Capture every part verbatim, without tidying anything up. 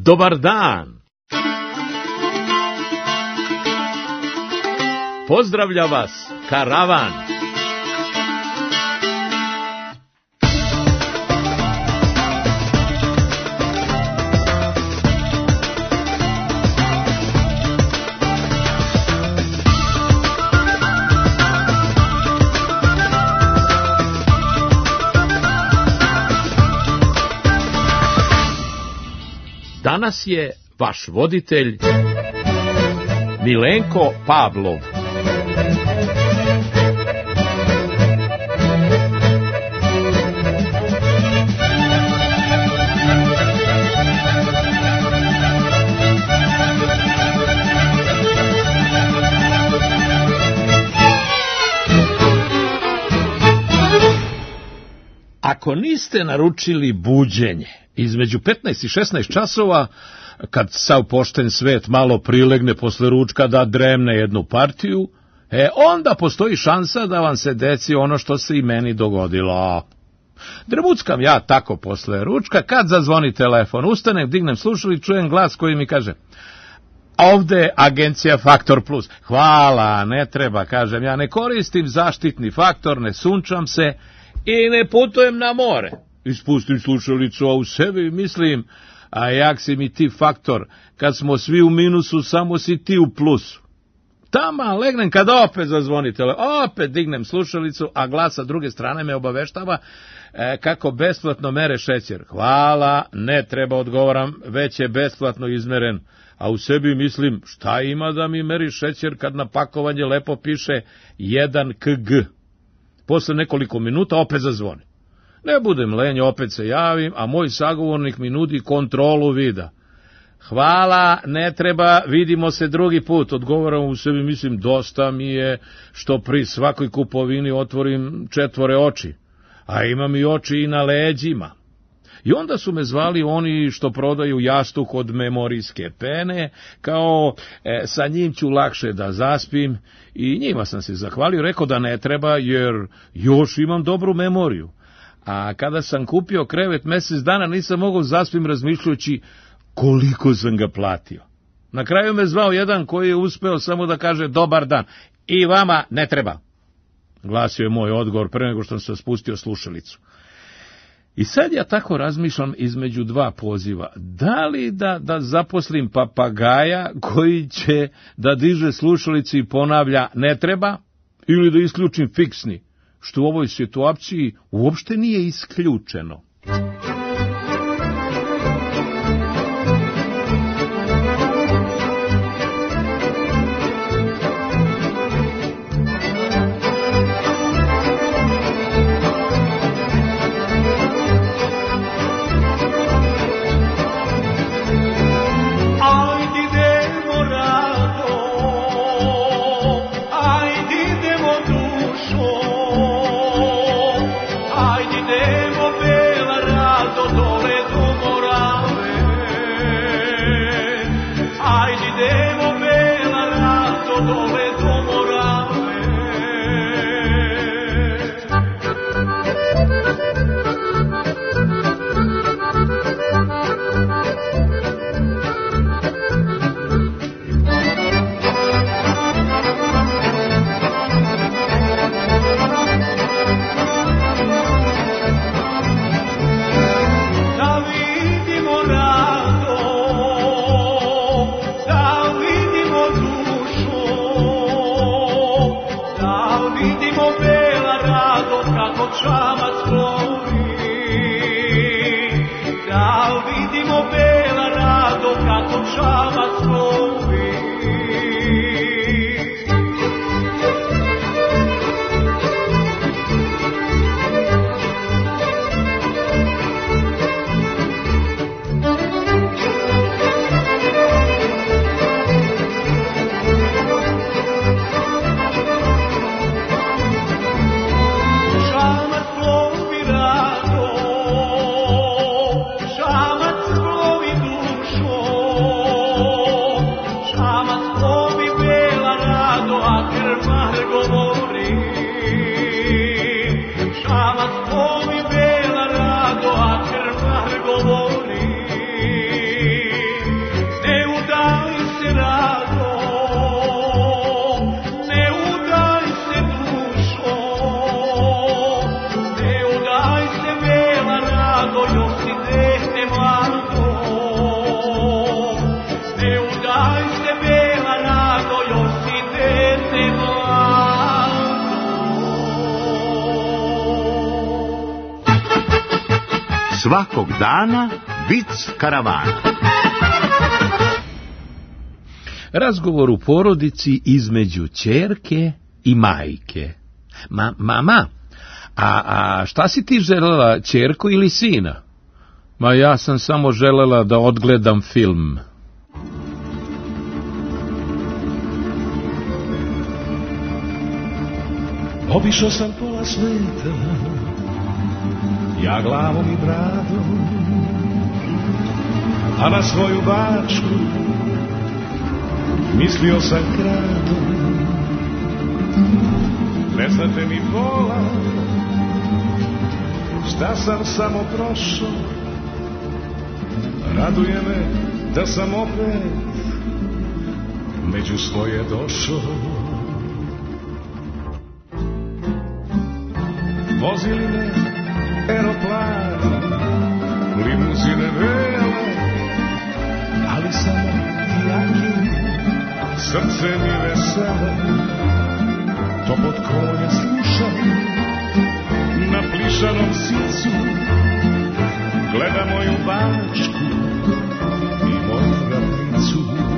Dobar dan! Pozdravlja vas karavan! Danas je vaš voditelj Milenko Pavlov. Ako niste naručili buđenje između petnaest i šesnaest časova, kad sav pošten svet malo prilegne posle ručka da dremne jednu partiju, e, onda postoji šansa da vam se desi ono što se i meni dogodilo. Drmuckam ja tako posle ručka, kad zazvoni telefon, ustanem, dignem slušalicu, čujem glas koji mi kaže: ovde je agencija Faktor Plus. Hvala, ne treba, kažem, ja ne koristim zaštitni faktor, ne sunčam se i ne putujem na more. Ispustim slušalicu, a u sebi mislim: a jak si mi ti faktor, kad smo svi u minusu, samo si ti u plusu. Tama legnem kad opet zazvoni telefon, opet dignem slušalicu, a glas sa druge strane me obaveštava e, kako besplatno mere šećer. Hvala, ne treba, odgovoram, već je besplatno izmeren. A u sebi mislim: šta ima da mi meri šećer kad na pakovanje lepo piše jedan kilogram? Posle nekoliko minuta opet zazvoni. Ne budem lenj, opet se javim, a moj sagovornik mi nudi kontrolu vida. Hvala, ne treba, vidimo se drugi put. Odgovaram u sebi, mislim: dosta mi je što pri svakoj kupovini otvorim četvore oči, a imam i oči i na leđima. I onda su me zvali oni što prodaju jastuk od memorijske pene, kao e, sa njim ću lakše da zaspim, i njima sam se zahvalio, rekao da ne treba jer još imam dobru memoriju. A kada sam kupio krevet mesec dana nisam mogao zaspim razmišljajući koliko sam ga platio. Na kraju me zvao jedan koji je uspeo samo da kaže dobar dan. I vama ne treba, glasio je moj odgovor pre nego što sam spustio slušalicu. I sad ja tako razmišljam između dva poziva. Da li da, da zaposlim papagaja koji će da diže slušalicu i ponavlja ne treba, ili da isključim fiksni, što u ovoj situaciji uopšte nije isključeno. Idemo svakog dana vic karavana. Razgovor u porodici između ćerke i majke. Ma, mama, a, a šta si ti želela, ćerku ili sina? Ma ja sam samo želela da odgledam film. Obišao sam pola sveta, ja glavom i bradom, a na svoju Bačku mislio sam kradom. Ne znate mi pola, šta sam samo prošao, raduje me da sam opet među svoje došao. Vozili me aeroplani, limuzine vele, ali samo tijaki, srce mi vesele. To pod konja slušam, na plišanom sicu, gleda moju Bačku i moju ravnicu.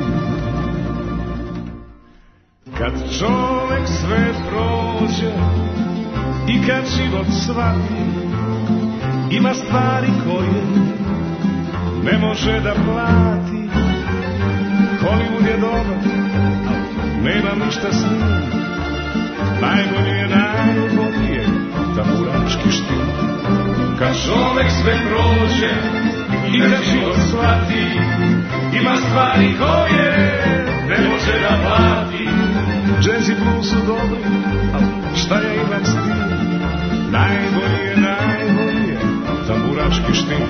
Kad čovek sve prođe i kad život shvati, ima stvari koje ne može da plati. Hollywood je dobar, nemam ništa s njim. Najbolje, najbolje, tamburački štil. Kad čovek sve prođe i kad život shvati, ima stvari koje ne može da plati. Jazz i blues su dobri, ali šta ja imam s tim? Najbolje, najbolje, tamburački štil.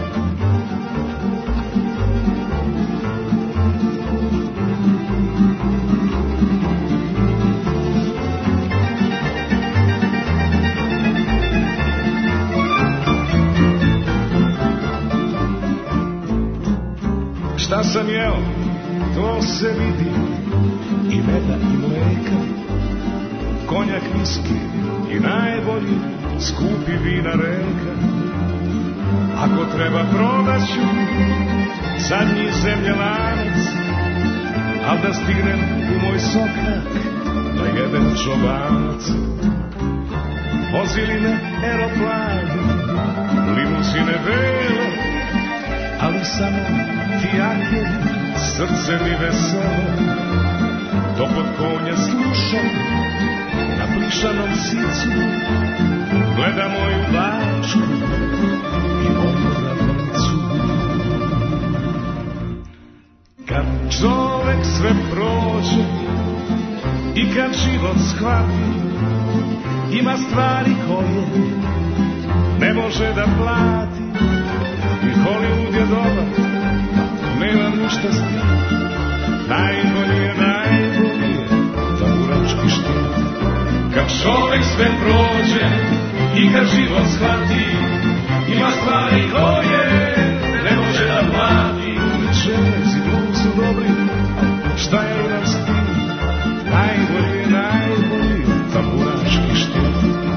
Šta sam jeo, to se vidi, i meda i mleka, konjak, viski i najbolji skupi vina reka. Ako treba prodaću zadnji zemljanac, al da stignem u moj sokak da jedem čobanac. Vozili me aeroplani, limuzine vele, ali samo fijake, srce mi veselo. To pod konja slušam, na plišanom sicu, gleda moju Bačku i moju ravnicu. Kad čovek sve prođe i kad život shvati, ima stvari koje ne može da plati. I Hollywood je dobar, nemam ništa s njim. Najbolje, najbolje, tamburački štil. Kad čovek sve prođe i kad život shvati, ima stvari koje ne može da plati. Jazz i blues su dobri, šta ja imam s tim? Najbolje, najbolje, tamburački štil.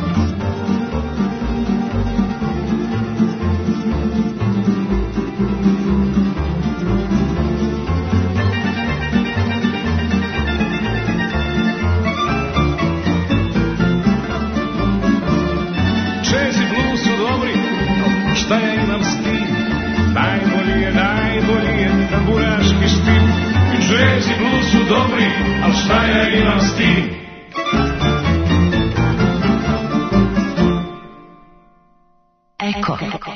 Šta ja imam s tim? Najbolje, najbolje, tamburaški štil. Jazz i blues su dobri, al šta ja imam s tim? Eko.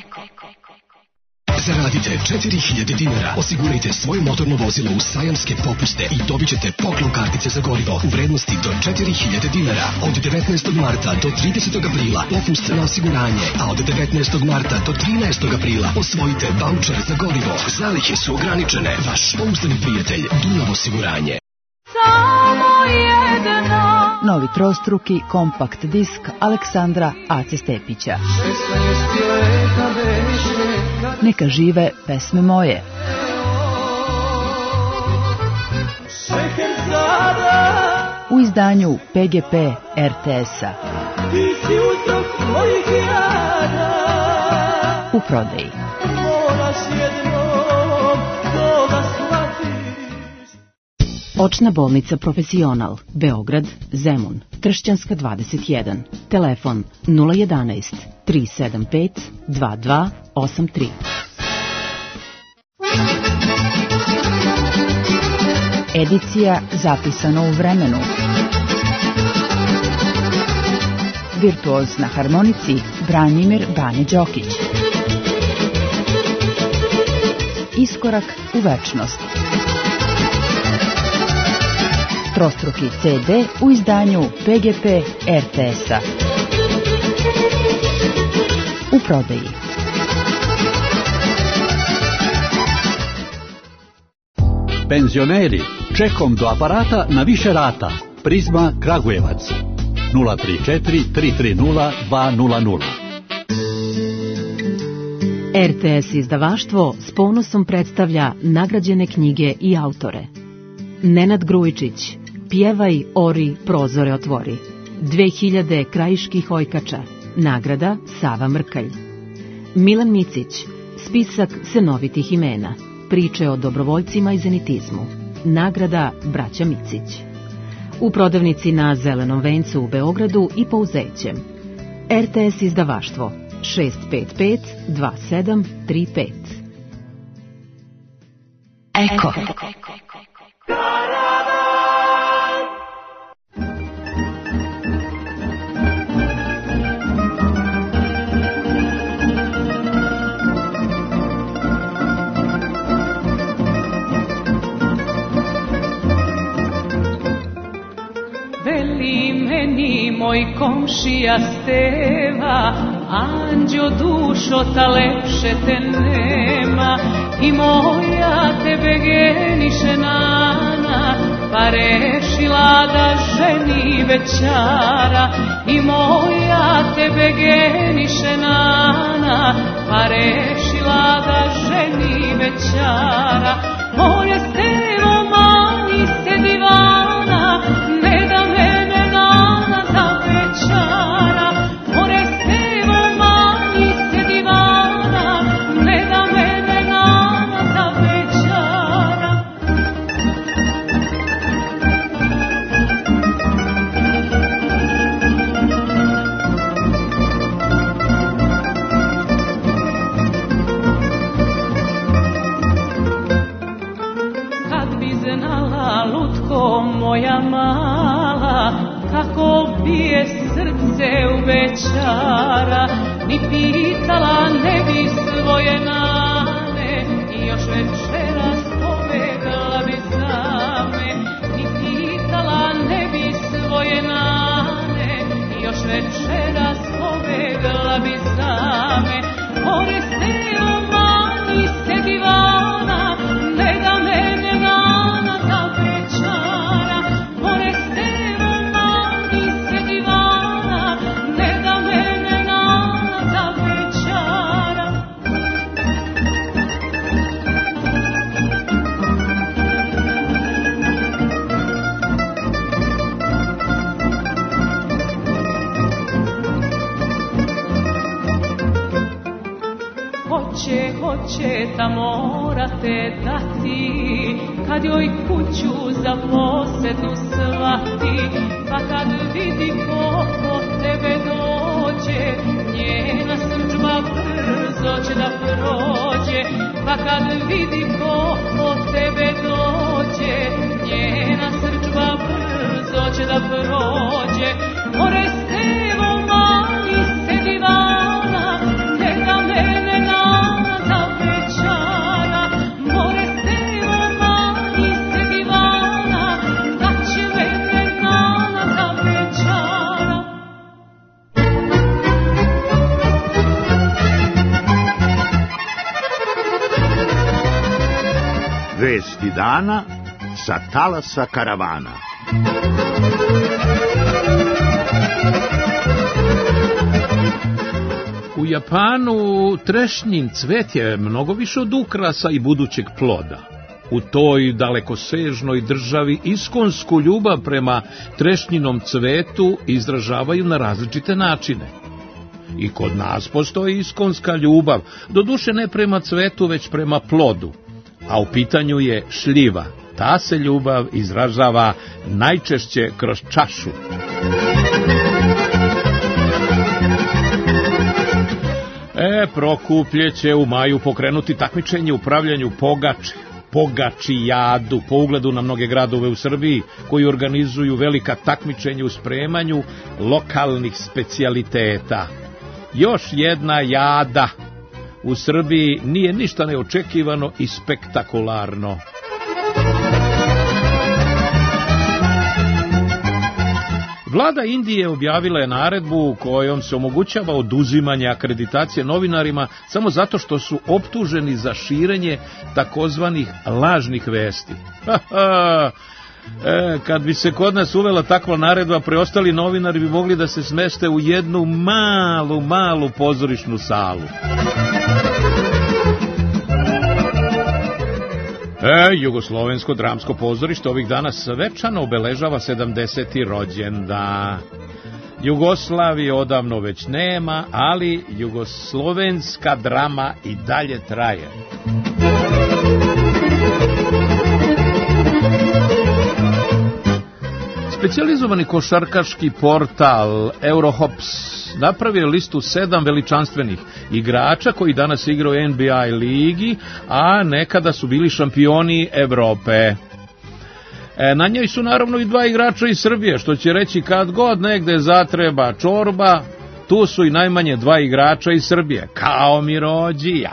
Zaradite četiri hiljade dinara, osigurajte svoje motorno vozilo u sajamske popuste i dobit ćete poklon kartice za gorivo u vrednosti do četiri hiljade dinara. Od devetnaestog marta do tridesetog aprila popust na osiguranje, a od devetnaestog marta do trinaestog aprila osvojite vaučer za gorivo. Zalihe su ograničene. Vaš pouzdani prijatelj Dunav osiguranje. Samo jedna. Novi trostruki kompakt disk Aleksandra Ace Stepića. Neka žive pesme moje. U izdanju P G P R T S-a. u prodaji. Očna bolnica Profesional, Beograd, Zemun, Tršćanska dvadeset jedan, telefon nula jedanaest tri sedam pet dva dva osam tri. Edicija zapisana u vremenu. Virtuoz na harmonici Branimir Bane Đokić. Iskorak u večnost. Trostruki ce de u izdanju pe ge pe er te es-a. U prodaji. Penzioneri, čekom do aparata na više rata. Prizma Kragujevac. nula tri četiri tri tri nula dva nula nula. er te es izdavaštvo s ponosom predstavlja nagrađene knjige i autore. Nenad Grujičić, Pjevaj, ori, prozore otvori. dve hiljade krajiških ojkača. Nagrada Sava Mrkalj. Milan Micić, Spisak senovitih imena. Priče o dobrovoljcima i zenitizmu. Nagrada Braća Micić. U prodavnici na Zelenom vencu u Beogradu i Pouzećem. er te es izdavaštvo šest pet pet dva sedam tri pet. Eko. Moj komšija Steva, anđeo dušo, ta lepše te nema. I moja tebe geniše nana, pa rešila da ženi večara. I moja tebe geniše nana, pa rešila da ženi večara. Moje Stevo, mani se divana, ne da mene nana za večara. More Stevo, mani se divana, ne da mene nana za večara. Kad bi znala, lutko moja mala, kako bije srce u večara, ni pitala ne bi svoje nane, i još večeras povedala bi za me. Ni pitala ne bi svoje nane, i još večeras povedala bi za me. More Stevo, mani se divana, ne da mene nana za večara. More Stevo, mani se divana, ne da mene nana za večara. Hoće, hoće, ta morate dati, kad joj kuću za posedu svati. Pa kad vidi ko po tebe dođe, njena srdžba brzo će da prođe. Pa kad vidi ko po tebe dođe, njena srdžba brzo će da prođe. More Stevo, mani se divana, ne da mene nana za večara. More Stevo, mani se divana, da će mene nana za večara. Vesti dana sa talasa karavana. U Japanu trešnjin cvet je mnogo više od ukrasa i budućeg ploda. U toj dalekosežnoj državi iskonsku ljubav prema trešnjinom cvetu izražavaju na različite načine. I kod nas postoji iskonska ljubav, doduše ne prema cvetu, već prema plodu, a u pitanju je šljiva. Ta se ljubav izražava najčešće kroz čašu. E, Prokuplje će u maju pokrenuti takmičenje u pravljanju pogače, pogačijadu, po ugledu na mnoge gradove u Srbiji koji organizuju velika takmičenja u spremanju lokalnih specijaliteta. Još jedna jada u Srbiji nije ništa neočekivano i spektakularno. Vlada Indije objavila je naredbu kojom se omogućava oduzimanje akreditacije novinarima samo zato što su optuženi za širenje takozvanih lažnih vesti. E, kad bi se kod nas uvela takva naredba, preostali novinari bi mogli da se smeste u jednu malu, malu pozorišnu salu. E, Jugoslovensko dramsko pozorište ovih dana svečano obeležava sedamdeseti rođendan. Jugoslavije odavno već nema, ali jugoslovenska drama i dalje traje. Specijalizovani košarkaški portal Eurohops napravio listu sedam veličanstvenih igrača koji danas igraju u N B A ligi, a nekada su bili šampioni Evrope. E, na njoj su naravno i dva igrača iz Srbije, što će reći kad god negde zatreba čorba, tu su i najmanje dva igrača iz Srbije, kao Mirođija.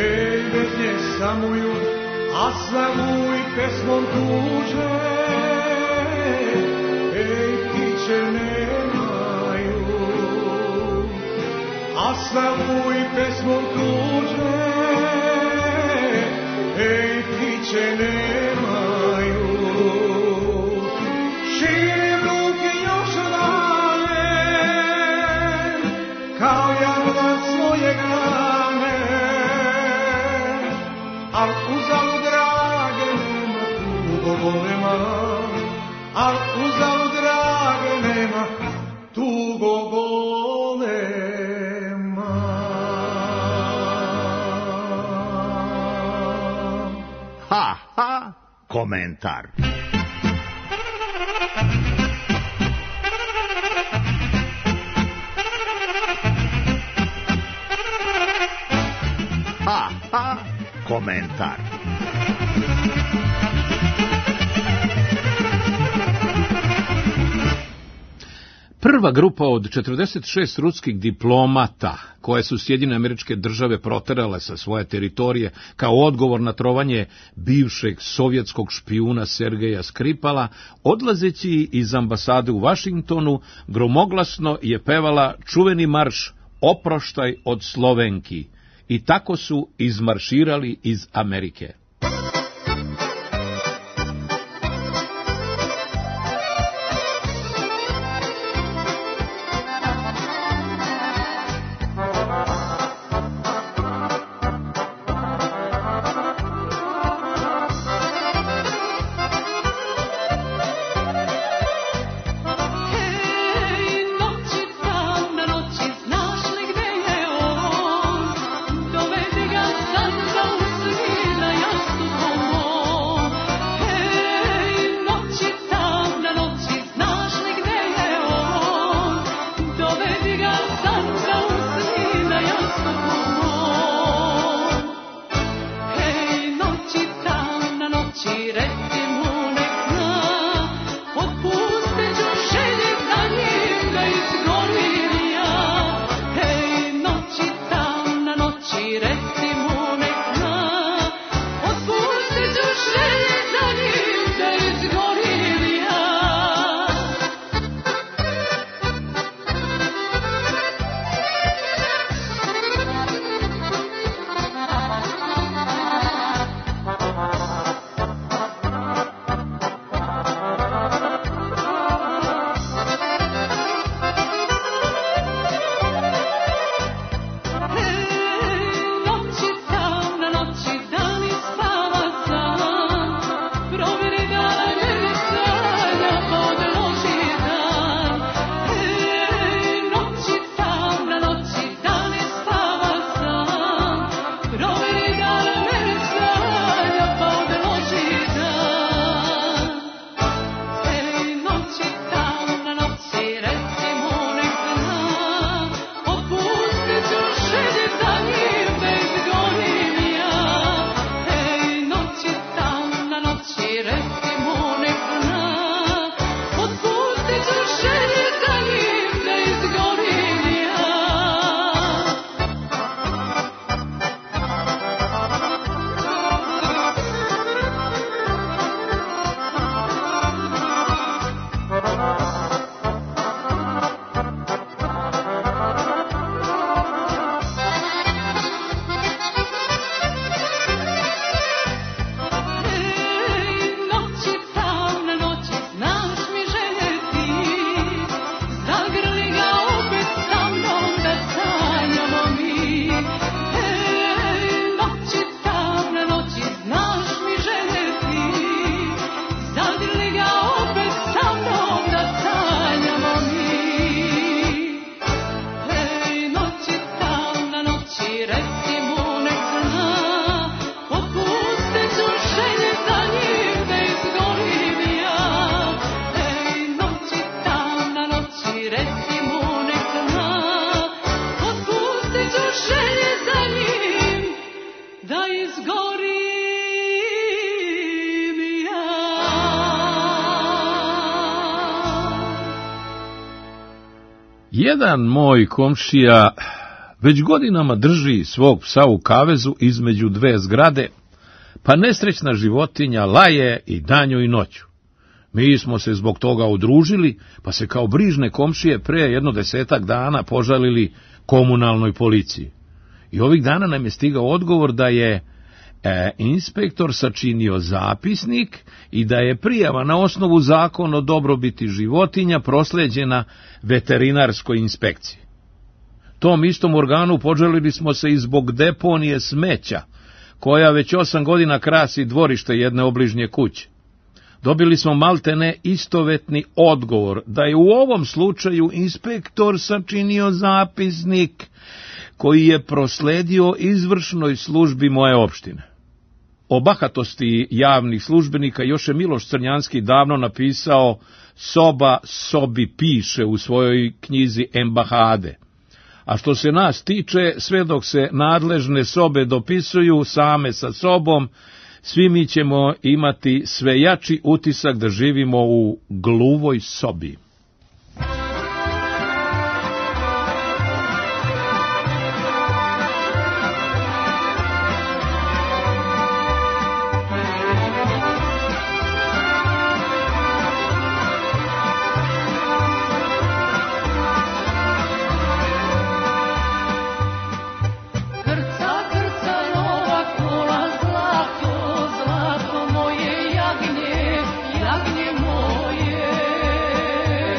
A slavu i pesmom tuže ej, ptiće nemaju, a slavu i pesmu tuže, ej, ptiće nemaju. Širim ruke još dalje, kao jarla svoje grane, al uzalu drage nema tugo golema, al uzalu drage nema tugo golema. Ha, ha, komentar. Ha, ha, komentar. Prva grupa od četrdeset šest ruskih diplomata koje su Sjedinjene Američke Države proterale sa svoje teritorije kao odgovor na trovanje bivšeg sovjetskog špijuna Sergeja Skripala, odlazeći iz ambasade u Vašingtonu, gromoglasno je pevala čuveni marš Oproštaj od Slovenki i tako su izmarširali iz Amerike. Jedan moj komšija već godinama drži svog psa u kavezu između dve zgrade, pa nesrećna životinja laje i danju i noću. Mi smo se zbog toga udružili, pa se kao brižne komšije pre jedno desetak dana požalili komunalnoj policiji. I ovih dana nam je stigao odgovor da je e, inspektor sačinio zapisnik i da je prijava na osnovu zakona o dobrobiti životinja prosleđena veterinarskoj inspekciji. Tom istom organu požalili smo se i zbog deponije smeća, koja već osam godina krasi dvorište jedne obližnje kuće. Dobili smo maltene istovetni odgovor da je u ovom slučaju inspektor sačinio zapisnik koji je prosledio izvršnoj službi moje opštine. O bahatosti javnih službenika još je Miloš Crnjanski davno napisao "Soba sobi piše" u svojoj knjizi Embahade. A što se nas tiče, sve dok se nadležne sobe dopisuju same sa sobom, svi mi ćemo imati sve jači utisak da živimo u gluvoj sobi. Jagnje moje,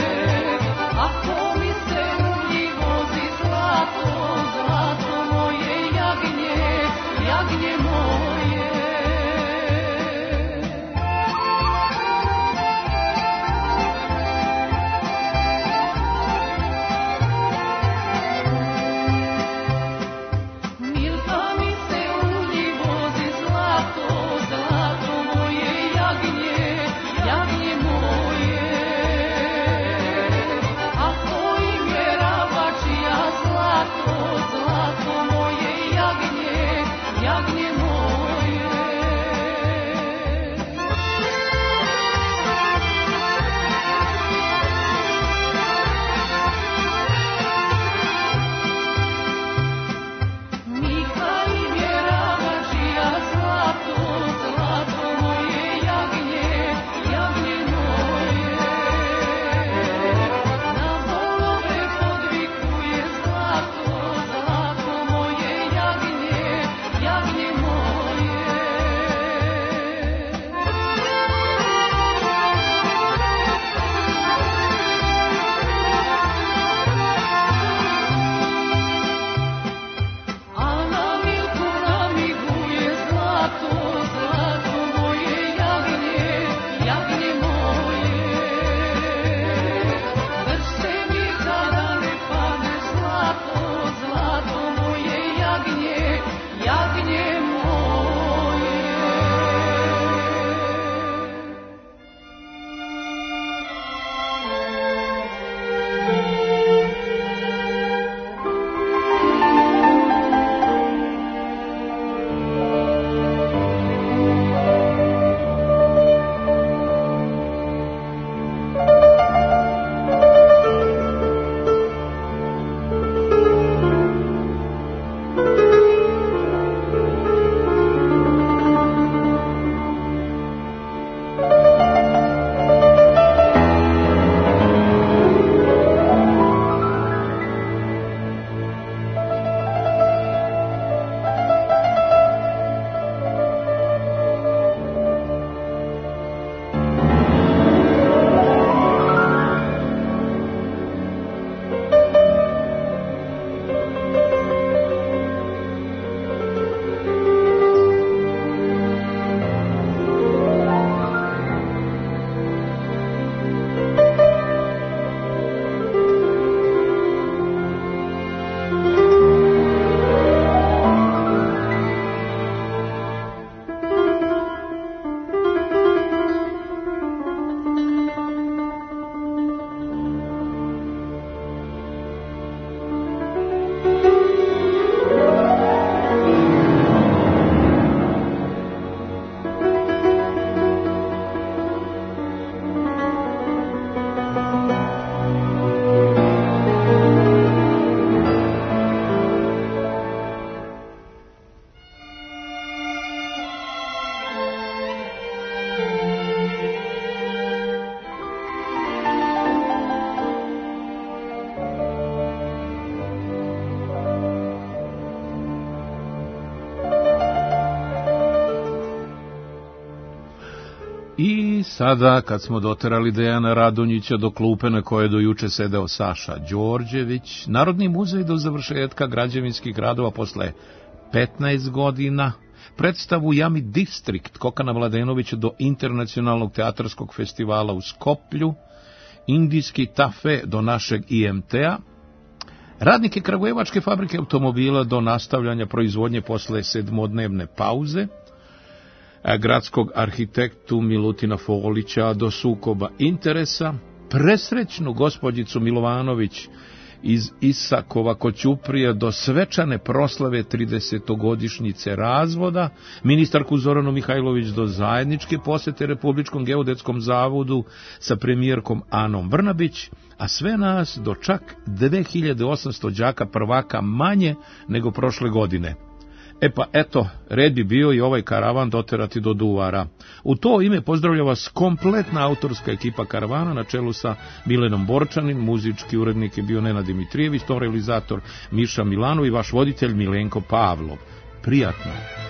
I sada, kad smo doterali Dejana Radonjića do klupe na kojoj do juče sedeo Saša Đorđević, Narodni muzej do završetka građevinskih radova posle petnaest godina, predstavu Jami Distrikt Kokana Mladenovića do internacionalnog teatarskog festivala u Skoplju, indijski tafe do našeg I M T-a, radnike Kragujevačke fabrike automobila do nastavljanja proizvodnje posle sedmodnevne pauze, gradskog arhitektu Milutina Folića do sukoba interesa, presrećnu gospođicu Milovanović iz Isakova kod Ćuprije do svečane proslave tridesetogodišnjice razvoda, ministarku Zoranu Mihajlović do zajedničke posete Republičkom geodetskom zavodu sa premijerkom Anom Brnabić, a sve nas do čak dve hiljade osamsto đaka prvaka manje nego prošle godine. E pa eto, red bi bio i ovaj karavan doterati do Duvara. U to ime pozdravlja vas kompletna autorska ekipa karavana na čelu sa Milenom Borčanin, muzički urednik je bio Nenad Dimitrijević, ton realizator Miša Milano i vaš voditelj Milenko Pavlov. Prijatno!